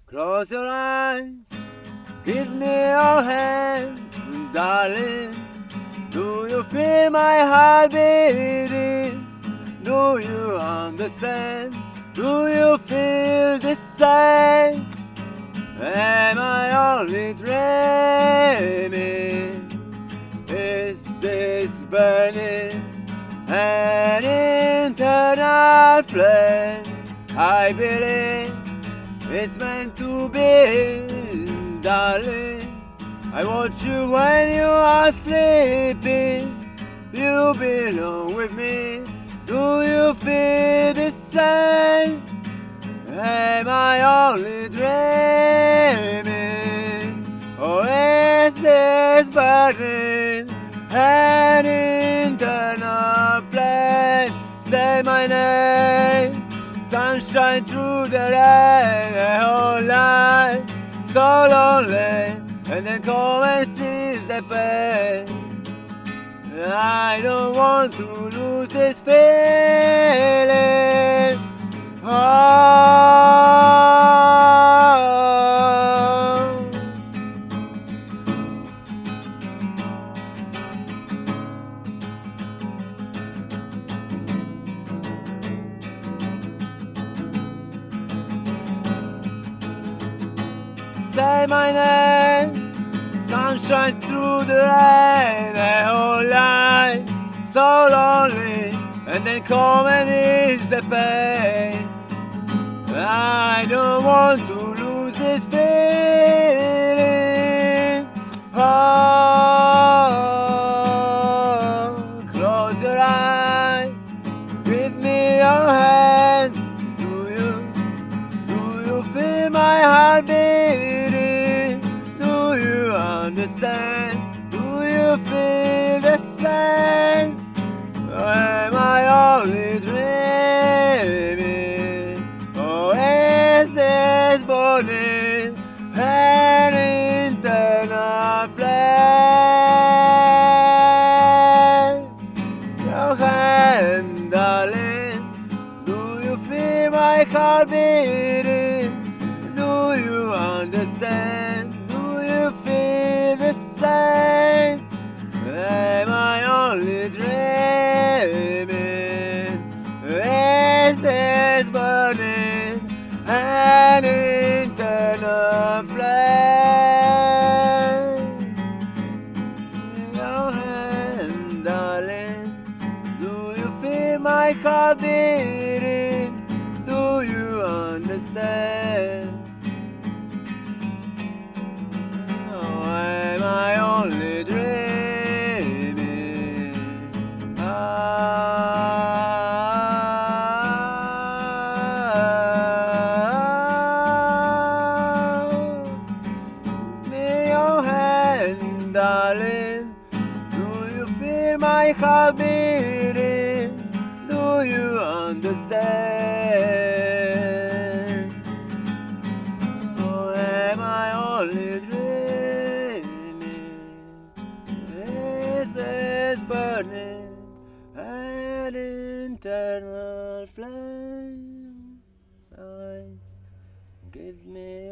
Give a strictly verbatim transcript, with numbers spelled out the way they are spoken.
Close your eyes, give me your hand, darling. Do you feel my heart beating? Do you understand? Do you feel the same? Am I only dreaming? Is this burning an internal flame? I believe it's meant to be, darling. I watch you when you are sleeping. You belong with me. Do you feel the same? Am I only dreaming? Or is this burning an internal flame? Say my name. Sunshine through the rain, whole life so lonely, and then come and seize the pain. I don't want to lose this feeling. Oh. Say my name. Sun shines through the rain, the whole life so lonely, and then come and ease the pain. I don't want to lose this feeling. Oh, close your eyes, give me your hand. Do you, do you feel my heart beating? Do you understand? Do you feel the same? Or am I only dreaming? Or is this burning an internal flame? Your hand, darling. Do you feel my heart beating? Do you understand? Do you feel the same? Am I only dreaming? Is this burning an internal flame? Your hand, darling. Do you feel my heart beating? Do you understand? Am I only dreaming? Ah, give me your hand, darling. Do you feel my heart beating? Do you understand? Or am I only dreaming? Is this burning an internal flame? Give me